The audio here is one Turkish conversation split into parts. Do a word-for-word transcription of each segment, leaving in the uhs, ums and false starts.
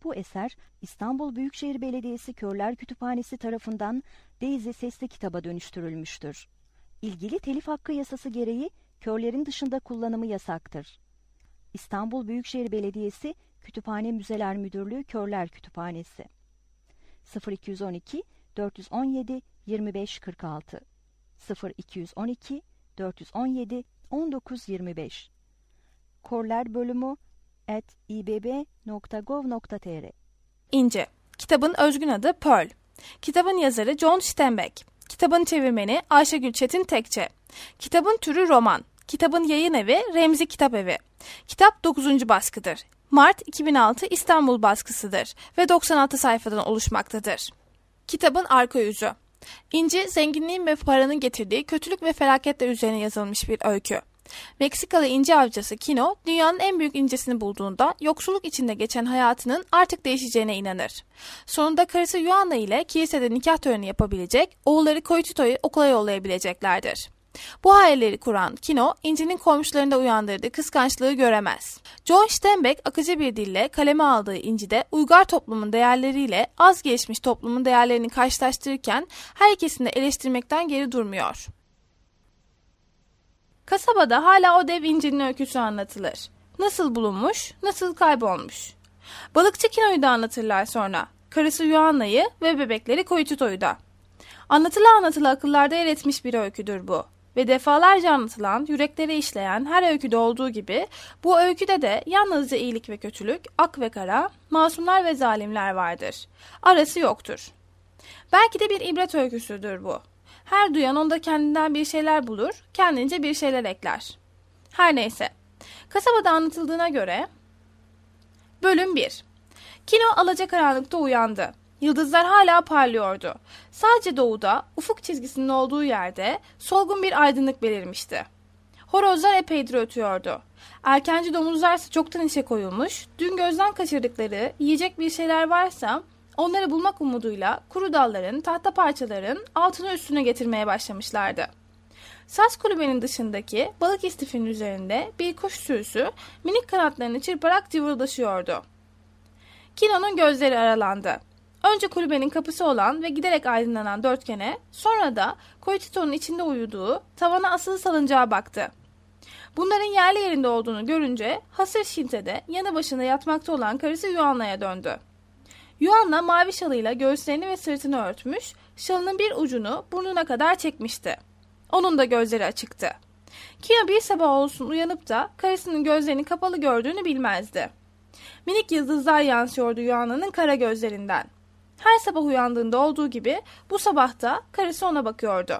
Bu eser İstanbul Büyükşehir Belediyesi Körler Kütüphanesi tarafından Daisy sesli kitaba dönüştürülmüştür. İlgili telif hakkı yasası gereği körlerin dışında kullanımı yasaktır. İstanbul Büyükşehir Belediyesi Kütüphane Müzeler Müdürlüğü Körler Kütüphanesi sıfır iki on iki dört on yedi yirmi beş kırk altı sıfır iki on iki dört on yedi on dokuz yirmi beş Körler bölümü at i b b nokta gov nokta t r İnce. Kitabın özgün adı Pearl. Kitabın yazarı John Steinbeck. Kitabın çevirmeni Ayşegül Çetin Tekçe. Kitabın türü roman. Kitabın yayın evi Remzi Kitap Evi. Kitap dokuzuncu baskıdır. Mart iki bin altı İstanbul baskısıdır ve doksan altı sayfadan oluşmaktadır. Kitabın arka yüzü. İnci, zenginliğin ve paranın getirdiği kötülük ve felaketler üzerine yazılmış bir öykü. Meksikalı inci avcısı Kino, dünyanın en büyük incisini bulduğunda yoksulluk içinde geçen hayatının artık değişeceğine inanır. Sonunda karısı Juana ile kilisede nikah töreni yapabilecek, oğulları Coyotito'yu okula yollayabileceklerdir. Bu hayalleri kuran Kino, İnci'nin komşularında uyandırdığı kıskançlığı göremez. John Steinbeck akıcı bir dille kaleme aldığı İnci'de uygar toplumun değerleriyle az gelişmiş toplumun değerlerini karşılaştırırken her ikisini de eleştirmekten geri durmuyor. Kasabada hala o dev incinin öyküsü anlatılır. Nasıl bulunmuş, nasıl kaybolmuş. Balıkçı Kino'yu da anlatırlar sonra. Karısı Juana'yı ve bebekleri Coyotito'yu da. Anlatıla anlatıla akıllarda yer etmiş bir öyküdür bu. Ve defalarca anlatılan, yüreklere işleyen her öyküde olduğu gibi bu öyküde de yalnızca iyilik ve kötülük, ak ve kara, masumlar ve zalimler vardır. Arası yoktur. Belki de bir ibret öyküsüdür bu. Her duyan onda kendinden bir şeyler bulur, kendince bir şeyler ekler. Her neyse. Kasabada anlatıldığına göre Bölüm bir. Kino alacakaranlıkta uyandı. Yıldızlar hala parlıyordu. Sadece doğuda, ufuk çizgisinin olduğu yerde solgun bir aydınlık belirmişti. Horozlar epeydir ötüyordu. Erkenci domuzlarsa çoktan işe koyulmuş, dün gözden kaçırdıkları yiyecek bir şeyler varsa onları bulmak umuduyla kuru dalların, tahta parçaların altını üstüne getirmeye başlamışlardı. Saz kulübenin dışındaki balık istifinin üzerinde bir kuş sürüsü minik kanatlarını çırparak cıvıldaşıyordu. Kino'nun gözleri aralandı. Önce kulübenin kapısı olan ve giderek aydınlanan dörtgene, sonra da Coyotito'nun içinde uyuduğu, tavana asılı salıncağa baktı. Bunların yerli yerinde olduğunu görünce hasır şintede yanı başında yatmakta olan karısı Juana'ya döndü. Juana mavi şalıyla göğüslerini ve sırtını örtmüş, şalının bir ucunu burnuna kadar çekmişti. Onun da gözleri açıktı. Kino bir sabah olsun uyanıp da karısının gözlerini kapalı gördüğünü bilmezdi. Minik yıldızlar yansıyordu Juana'nın kara gözlerinden. Her sabah uyandığında olduğu gibi bu sabah da karısı ona bakıyordu.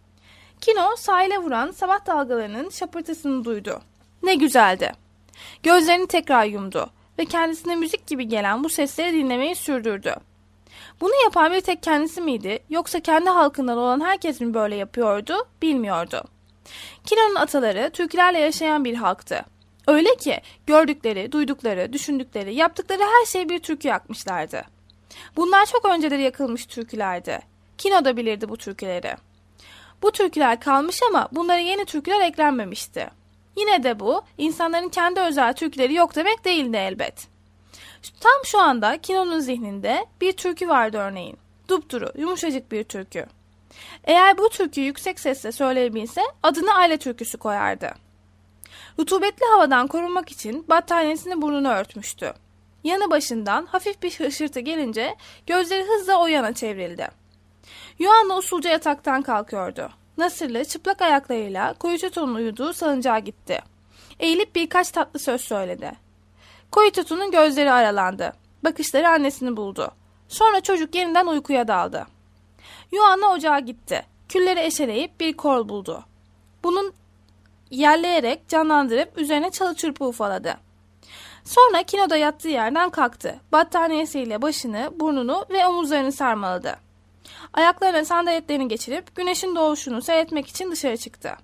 Kino sahile vuran sabah dalgalarının şapırtısını duydu. Ne güzeldi. Gözlerini tekrar yumdu ve kendisine müzik gibi gelen bu sesleri dinlemeyi sürdürdü. Bunu yapan bir tek kendisi miydi, yoksa kendi halkından olan herkes mi böyle yapıyordu, bilmiyordu. Kino'nun ataları türkülerle yaşayan bir halktı. Öyle ki gördükleri, duydukları, düşündükleri, yaptıkları her şeyi bir türkü yakmışlardı. Bunlar çok önceleri yakılmış türkülerdi. Kino da bilirdi bu türküleri. Bu türküler kalmış ama bunlara yeni türküler eklenmemişti. Yine de bu, insanların kendi özel türküleri yok demek değildi elbet. Tam şu anda Kino'nun zihninde bir türkü vardı örneğin. Dupduru, yumuşacık bir türkü. Eğer bu türküyü yüksek sesle söyleyebilse adını aile türküsü koyardı. Rutubetli havadan korunmak için battaniyesini burnunu örtmüştü. Yanı başından hafif bir hışırtı gelince gözleri hızla o yana çevrildi. Juana usulca yataktan kalkıyordu. Nasırlı çıplak ayaklarıyla Coyotito'nun uyuduğu salıncağa gitti. Eğilip birkaç tatlı söz söyledi. Coyotito'nun gözleri aralandı. Bakışları annesini buldu. Sonra çocuk yeniden uykuya daldı. Juana ocağa gitti. Külleri eşeleyip bir kol buldu. Bunun yerleyerek canlandırıp üzerine çalı çırpı ufaladı. Sonra Kino'da yattığı yerden kalktı. Battaniyesiyle başını, burnunu ve omuzlarını sarmaladı. Ayaklarına sandaletlerini geçirip güneşin doğuşunu seyretmek için dışarı çıktı.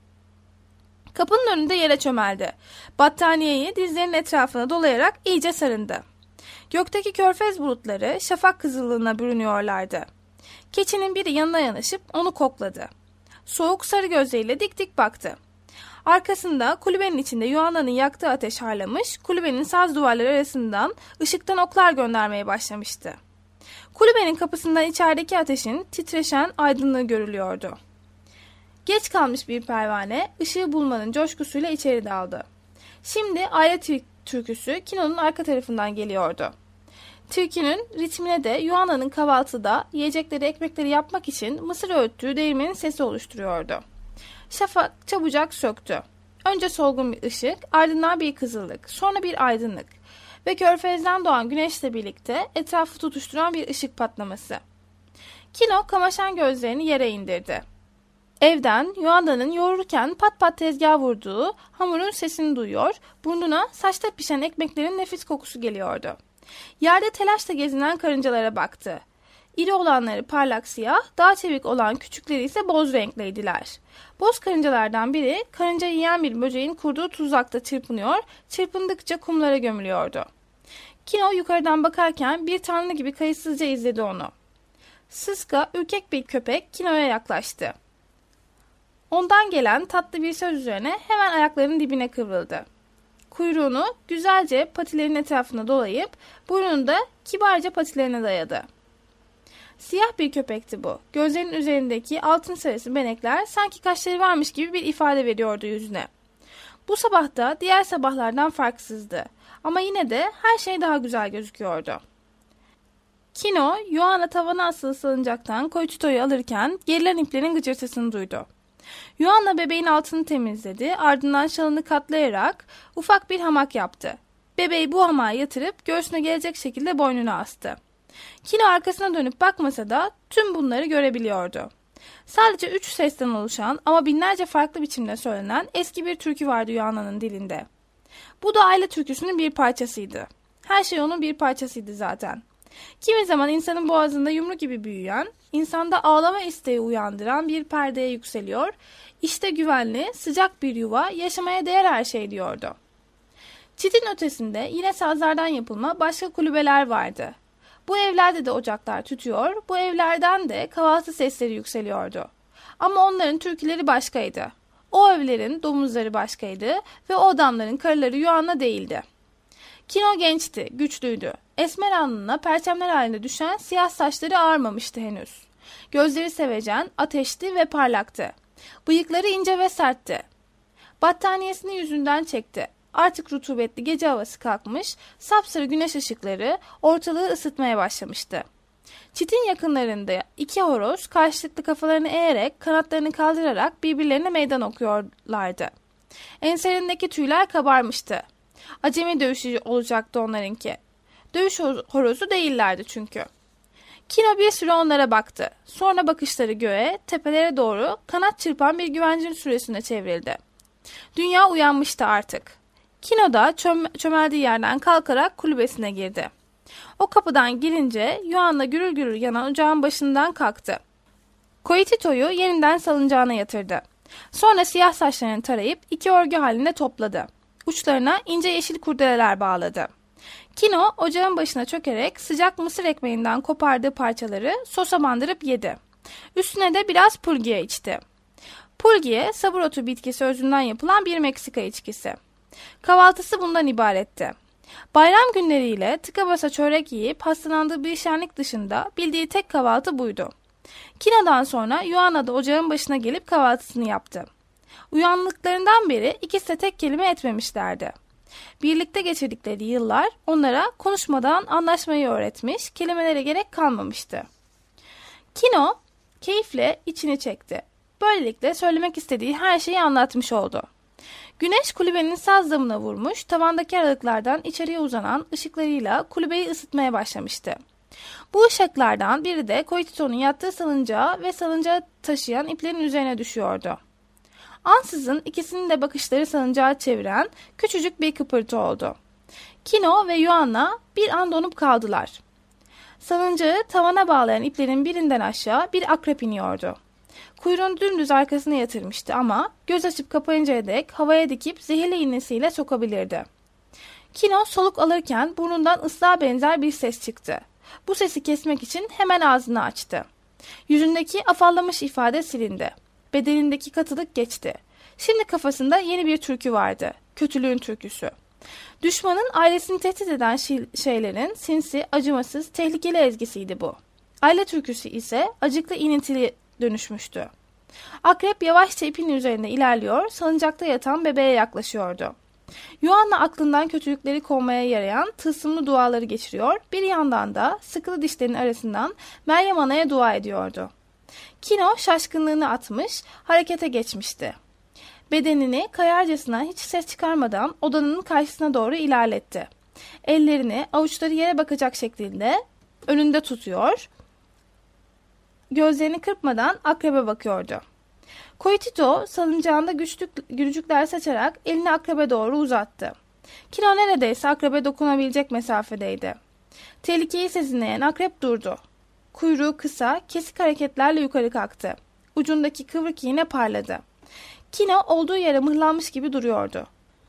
Kapının önünde yere çömeldi. Battaniyeyi dizlerinin etrafına dolayarak iyice sarındı. Gökteki körfez bulutları şafak kızıllığına bürünüyorlardı. Keçinin biri yanına yanaşıp onu kokladı. Soğuk sarı gözleriyle dik dik baktı. Arkasında kulübenin içinde Yuanna'nın yaktığı ateş harlamış, kulübenin saz duvarları arasından ışıktan oklar göndermeye başlamıştı. Kulübenin kapısından içerideki ateşin titreşen aydınlığı görülüyordu. Geç kalmış bir pervane ışığı bulmanın coşkusuyla içeri daldı. Şimdi aile türküsü Kino'nun arka tarafından geliyordu. Türkünün ritmine de Yuanna'nın kahvaltıda yiyecekleri ekmekleri yapmak için mısır öğüttüğü değirmenin sesi oluşturuyordu. Şafak çabucak söktü. Önce solgun bir ışık, ardından bir kızıllık, sonra bir aydınlık ve körfezden doğan güneşle birlikte etrafı tutuşturan bir ışık patlaması. Kino kamaşan gözlerini yere indirdi. Evden Yuanna'nın yoğururken pat pat tezgaha vurduğu hamurun sesini duyuyor, burnuna saçta pişen ekmeklerin nefis kokusu geliyordu. Yerde telaşla gezinen karıncalara baktı. İri olanları parlak siyah, daha çevik olan küçükleri ise boz renkliydiler. Boz karıncalardan biri karınca yiyen bir böceğin kurduğu tuzakta çırpınıyor, çırpındıkça kumlara gömülüyordu. Kino yukarıdan bakarken bir tanrı gibi kayıtsızca izledi onu. Sıska, ürkek bir köpek Kino'ya yaklaştı. Ondan gelen tatlı bir söz üzerine hemen ayaklarının dibine kıvrıldı. Kuyruğunu güzelce patilerin etrafına dolayıp burnunu da kibarca patilerine dayadı. Siyah bir köpekti bu. Gözlerinin üzerindeki altın sarısı benekler sanki kaşları varmış gibi bir ifade veriyordu yüzüne. Bu sabah da diğer sabahlardan farksızdı. Ama yine de her şey daha güzel gözüküyordu. Kino, Yuanna tavana asılı salıncaktan Koyututo'yu alırken gerilen iplerin gıcırtısını duydu. Yuanna bebeğin altını temizledi, ardından şalını katlayarak ufak bir hamak yaptı. Bebeği bu hamağa yatırıp göğsüne gelecek şekilde boynuna astı. Kino arkasına dönüp bakmasa da tüm bunları görebiliyordu. Sadece üç sesten oluşan ama binlerce farklı biçimde söylenen eski bir türkü vardı Yuanna'nın dilinde. Bu da aile türküsünün bir parçasıydı. Her şey onun bir parçasıydı zaten. Kimi zaman insanın boğazında yumru gibi büyüyen, insanda ağlama isteği uyandıran bir perdeye yükseliyor, işte güvenli, sıcak bir yuva, yaşamaya değer her şey diyordu. Çitin ötesinde yine sazlardan yapılma başka kulübeler vardı. Bu evlerde de ocaklar tütüyor, bu evlerden de kahvaltı sesleri yükseliyordu. Ama onların türküleri başkaydı. O evlerin domuzları başkaydı ve o adamların karıları Yuanna değildi. Kino gençti, güçlüydü. Esmer alnına perçemler halinde düşen siyah saçları ağarmamıştı henüz. Gözleri sevecen, ateşli ve parlaktı. Bıyıkları ince ve sertti. Battaniyesini yüzünden çekti. Artık rutubetli gece havası kalkmış, sapsarı güneş ışıkları ortalığı ısıtmaya başlamıştı. Çitin yakınlarında iki horoz karşılıklı kafalarını eğerek, kanatlarını kaldırarak birbirlerine meydan okuyorlardı. Enselerindeki tüyler kabarmıştı. Acemi dövüşü olacaktı onlarınki. Dövüş horozu değillerdi çünkü. Kino bir süre onlara baktı. Sonra bakışları göğe, tepelere doğru kanat çırpan bir güvercin sürüsüne çevrildi. Dünya uyanmıştı artık. Kino da çöm çömeldiği yerden kalkarak kulübesine girdi. O kapıdan girince Yuanna gürül gürül yanan ocağın başından kalktı. Koyututo'yu yeniden salıncağına yatırdı. Sonra siyah saçlarını tarayıp iki örgü halinde topladı. Uçlarına ince yeşil kurdeleler bağladı. Kino ocağın başına çökerek sıcak mısır ekmeğinden kopardığı parçaları sosa bandırıp yedi. Üstüne de biraz pulgiye içti. Pulgiye sabur otu bitkisi özünden yapılan bir Meksika içkisi. Kahvaltısı bundan ibaretti. Bayram günleriyle tıka basa çörek yiyip hastalandığı bir şenlik dışında bildiği tek kahvaltı buydu. Kino'dan sonra Yuanna da ocağın başına gelip kahvaltısını yaptı. Uyandıklarından beri ikisi de tek kelime etmemişlerdi. Birlikte geçirdikleri yıllar onlara konuşmadan anlaşmayı öğretmiş, kelimelere gerek kalmamıştı. Kino keyifle içini çekti. Böylelikle söylemek istediği her şeyi anlatmış oldu. Güneş kulübenin saz damına vurmuş, tavandaki aralıklardan içeriye uzanan ışıklarıyla kulübeyi ısıtmaya başlamıştı. Bu ışıklardan biri de Koyututo'nun yattığı salıncağı ve salıncağı taşıyan iplerin üzerine düşüyordu. Ansızın ikisinin de bakışları salıncağı çeviren küçücük bir kıpırtı oldu. Kino ve Yuanna bir an donup kaldılar. Salıncağı tavana bağlayan iplerin birinden aşağı bir akrep iniyordu. Kuyruğunu dümdüz arkasına yatırmıştı ama göz açıp kapayıncaya dek havaya dikip zehirli iğnesiyle sokabilirdi. Kino soluk alırken burnundan ıslığa benzer bir ses çıktı. Bu sesi kesmek için hemen ağzını açtı. Yüzündeki afallamış ifade silindi. Bedenindeki katılık geçti. Şimdi kafasında yeni bir türkü vardı. Kötülüğün türküsü. Düşmanın ailesini tehdit eden şeylerin sinsi, acımasız, tehlikeli ezgisiydi bu. Aile türküsü ise acıklı inintili dönüşmüştü. Akrep yavaşça ipin üzerinde ilerliyor, salıncakta yatan bebeğe yaklaşıyordu. Yuanna aklından kötülükleri kovmaya yarayan tılsımlı duaları geçiriyor, bir yandan da sıkılı dişlerin arasından Meryem Ana'ya dua ediyordu. Kino şaşkınlığını atmış, harekete geçmişti. Bedenini kayarcasına hiç ses çıkarmadan odanın karşısına doğru ilerletti. Ellerini avuçları yere bakacak şekilde önünde tutuyor, gözlerini kırpmadan akrebe bakıyordu. Koitito salıncağında güçlük, gülücükler saçarak elini akrebe doğru uzattı. Kino neredeyse akrebe dokunabilecek mesafedeydi. Tehlikeyi sezinleyen akrep durdu. Kuyruğu kısa, kesik hareketlerle yukarı kalktı. Ucundaki kıvrık iğne parladı. Kino olduğu yere mıhlanmış gibi duruyordu.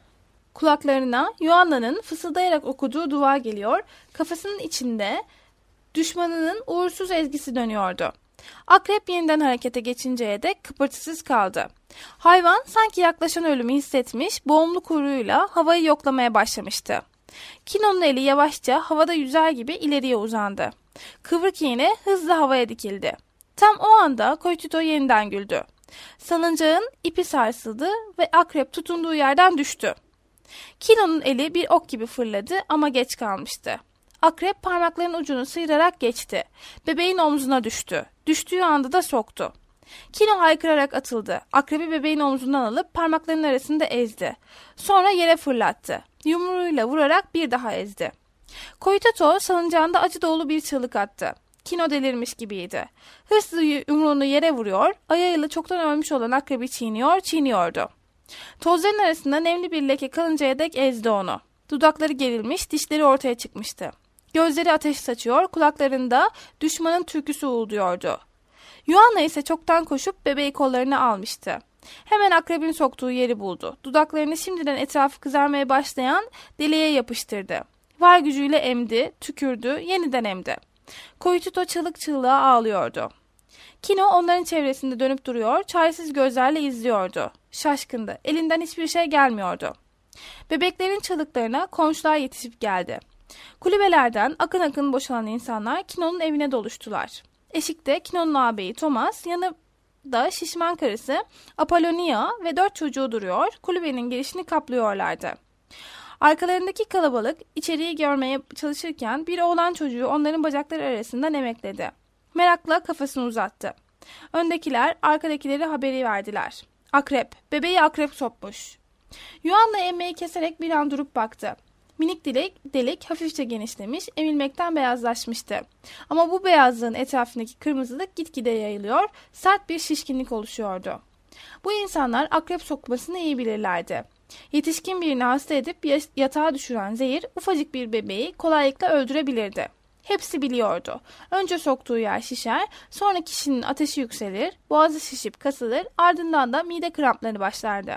Kulaklarına Yuanna'nın fısıldayarak okuduğu dua geliyor, kafasının içinde düşmanının uğursuz ezgisi dönüyordu. Akrep yeniden harekete geçinceye dek kıpırtısız kaldı. Hayvan sanki yaklaşan ölümü hissetmiş, boğumlu kuyruğuyla havayı yoklamaya başlamıştı. Kino'nun eli yavaşça havada yüzer gibi ileriye uzandı. Kıvrık iğne hızla havaya dikildi. Tam o anda Koitito yeniden güldü. Salıncağın ipi sarsıldı ve akrep tutunduğu yerden düştü. Kino'nun eli bir ok gibi fırladı ama geç kalmıştı. Akrep parmaklarının ucunu sıyırarak geçti. Bebeğin omzuna düştü. Düştüğü anda da soktu. Kino haykırarak atıldı. Akrebi bebeğin omzundan alıp parmaklarının arasında ezdi. Sonra yere fırlattı. Yumruğuyla vurarak bir daha ezdi. Koitito salıncağında acı dolu bir çığlık attı. Kino delirmiş gibiydi. Hırslı yumruğunu yere vuruyor, ayağıyla çoktan ölmüş olan akrebi çiğniyor, çiğniyordu. Tozların arasında nemli bir leke kalıncaya dek ezdi onu. Dudakları gerilmiş, dişleri ortaya çıkmıştı. Gözleri ateş saçıyor, kulaklarında düşmanın türküsü uğulduyordu. Yuanna ise çoktan koşup bebeği kollarına almıştı. Hemen akrebin soktuğu yeri buldu. Dudaklarını şimdiden etrafı kızarmaya başlayan deliğe yapıştırdı. Var gücüyle emdi, tükürdü, yeniden emdi. Koitito çığlık çığlığa ağlıyordu. Kino onların çevresinde dönüp duruyor, çaresiz gözlerle izliyordu. Şaşkındı, elinden hiçbir şey gelmiyordu. Bebeklerin çığlıklarına komşular yetişip geldi. Kulübelerden akın akın boşalan insanlar Kino'nun evine doluştular. Eşikte Kino'nun ağabeyi Thomas, yanında şişman karısı Apollonia ve dört çocuğu duruyor, kulübenin girişini kaplıyorlardı. Arkalarındaki kalabalık içeriği görmeye çalışırken bir oğlan çocuğu onların bacakları arasından emekledi. Merakla kafasını uzattı. Öndekiler arkadakileri haberi verdiler. Akrep, bebeği akrep sokmuş. Yuanna emmeyi keserek bir an durup baktı. Minik delik, delik hafifçe genişlemiş, emilmekten beyazlaşmıştı. Ama bu beyazlığın etrafındaki kırmızılık gitgide yayılıyor, sert bir şişkinlik oluşuyordu. Bu insanlar akrep sokmasını iyi bilirlerdi. Yetişkin birini hasta edip yatağa düşüren zehir ufacık bir bebeği kolaylıkla öldürebilirdi. Hepsi biliyordu. Önce soktuğu yer şişer, sonra kişinin ateşi yükselir, boğazı şişip kasılır, ardından da mide krampları başlardı.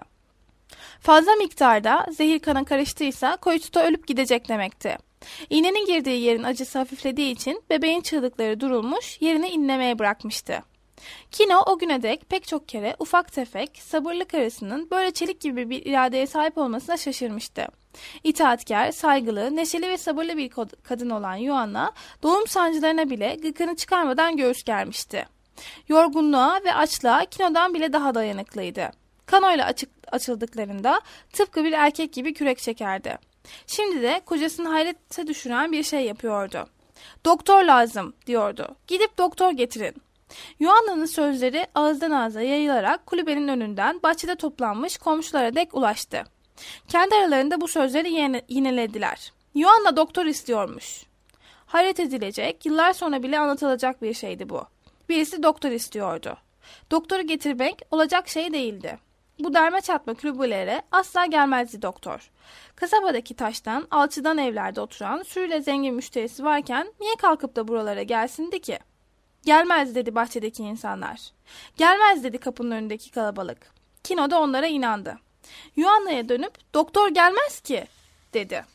Fazla miktarda zehir kana karıştıysa Koitito ölüp gidecek demekti. İğnenin girdiği yerin acısı hafiflediği için bebeğin çığlıkları durulmuş, yerini inlemeye bırakmıştı. Kino o güne dek pek çok kere ufak tefek, sabırlı karısının böyle çelik gibi bir iradeye sahip olmasına şaşırmıştı. İtaatkar, saygılı, neşeli ve sabırlı bir kadın olan Yuanna, doğum sancılarına bile gıkını çıkarmadan göğüs germişti. Yorgunluğa ve açlığa Kino'dan bile daha dayanıklıydı. Kanoyla açık, açıldıklarında tıpkı bir erkek gibi kürek çekerdi. Şimdi de kocasını hayrete düşüren bir şey yapıyordu. "Doktor lazım," diyordu. "Gidip doktor getirin." Yuanna'nın sözleri ağızdan ağza yayılarak kulübenin önünden bahçede toplanmış komşulara dek ulaştı. Kendi aralarında bu sözleri yine, yinelediler. Yuanna doktor istiyormuş. Hayret edilecek, yıllar sonra bile anlatılacak bir şeydi bu. Birisi doktor istiyordu. Doktoru getirmek olacak şey değildi. Bu derme çatma kulübelere asla gelmezdi doktor. Kasabadaki taştan, alçıdan evlerde oturan sürüyle zengin müşterisi varken niye kalkıp da buralara gelsindi ki? Gelmez dedi bahçedeki insanlar. Gelmez dedi kapının önündeki kalabalık. Kino da onlara inandı. Yuanna'ya dönüp doktor gelmez ki dedi.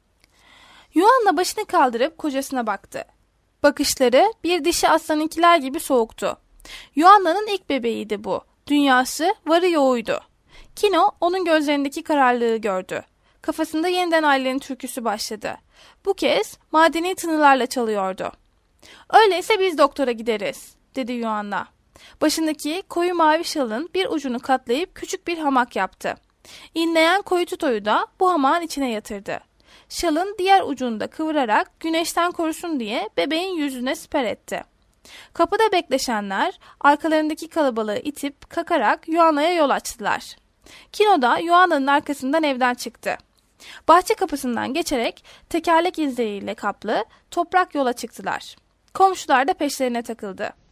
Yuanna başını kaldırıp kocasına baktı. Bakışları bir dişi aslanınkiler gibi soğuktu. Yuanna'nın ilk bebeğiydi bu. Dünyası varı yoğuydu. Kino onun gözlerindeki kararlılığı gördü. Kafasında yeniden ailenin türküsü başladı. Bu kez madeni tınılarla çalıyordu. "Öyleyse biz doktora gideriz," dedi Yuanna. Başındaki koyu mavi şalın bir ucunu katlayıp küçük bir hamak yaptı. İnleyen koyu tutoyu da bu hamağın içine yatırdı. Şalın diğer ucunu da kıvırarak güneşten korusun diye bebeğin yüzüne siper etti. Kapıda bekleşenler arkalarındaki kalabalığı itip kakarak Yuanna'ya yol açtılar. Kino da Yuanna'nın arkasından evden çıktı. Bahçe kapısından geçerek tekerlek izleriyle kaplı toprak yola çıktılar. Komşular da peşlerine takıldı.